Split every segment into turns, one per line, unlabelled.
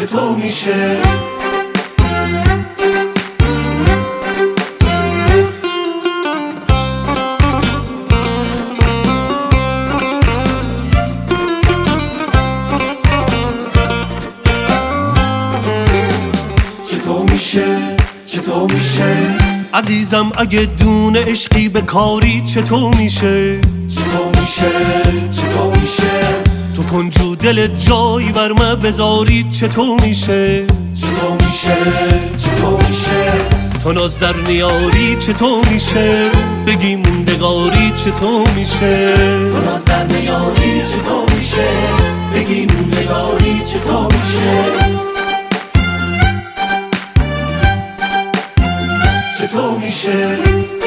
چطور میشه؟ چطور میشه؟
عزیزم اگه دونه عشقی به کاری چطور میشه؟
چطور میشه؟
تو کنجو دل جایی ورمه بذاری چطور میشه؟
چطور میشه؟
تو ناز در نیاری چطور میشه؟ بگی موندگاری چطور میشه؟
تو ناز در نیاری چطور میشه؟ بگی موندگاری چطور میشه؟ چطور میشه؟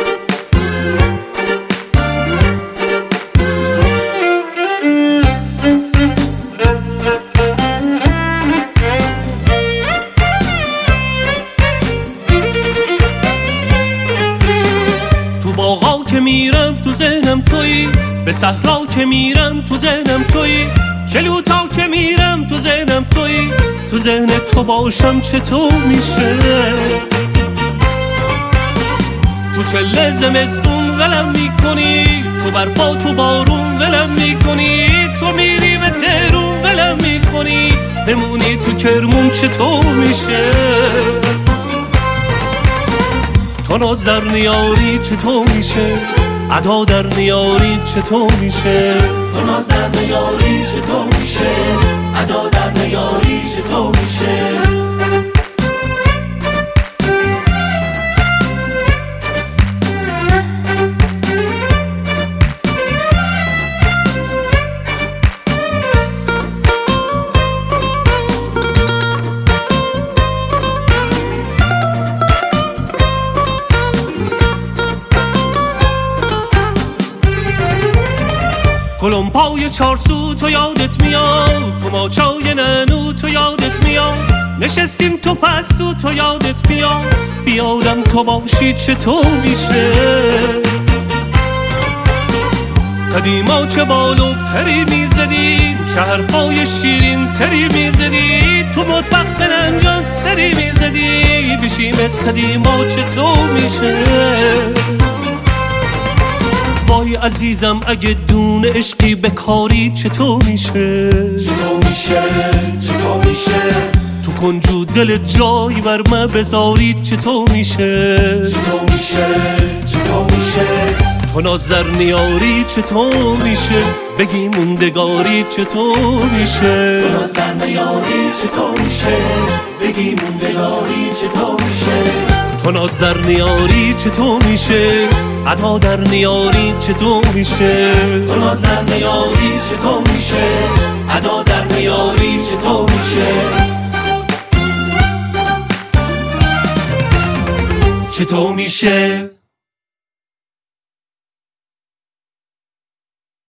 تو باغا که میرم تو ذهنم تویی، به صحرا که میرم تو ذهنم تویی، کلوتا که میرم تو ذهنم تویی، تو ذهن تو باشم چطور میشه؟ تو چله زمستون ولم میکنی، تو برفا تو بارون ولم میکنی، تو میری به تهرون ولم میکنی، بمونی تو کرمون چطور میشه؟ تو ناز در نیاری چطور میشه؟ ادا در نیاری چطور میشه؟
تو ناز در نیاری چطور میشه؟ ادا در نیاری چطور میشه؟
کلمپای چارسو تو یادت میاد، کماچای ننو تو یادت میاد، نشستیم تو پستو تو یادت میاد، بیادم تو باشی چطور میشه؟ قدیما چه بالو پری میزدی، چه حرفای شیرین تری میزدی، تو مطبخ بننجان سری میزدی، بشیم از قدیما چطور میشه؟ وای عزیزم اگه دونه عشقی به کاری چطور میشه؟
چطور میشه؟
تو کنجو دل جایی ورمه بذاری چطور میشه؟
چطور میشه؟
تو ناز در نیاری چطور میشه؟ بگی موندگاری چطور میشه؟
تو ناز در نیاری چطور میشه؟ بگی موندگاری چطور میشه؟
تو ناز در نیاری چطور میشه؟ ادا در نیاری چطور میشه؟
تو ناز در نیاری چطور میشه؟ ادا در نیاری چطور میشه؟
چطور میشه؟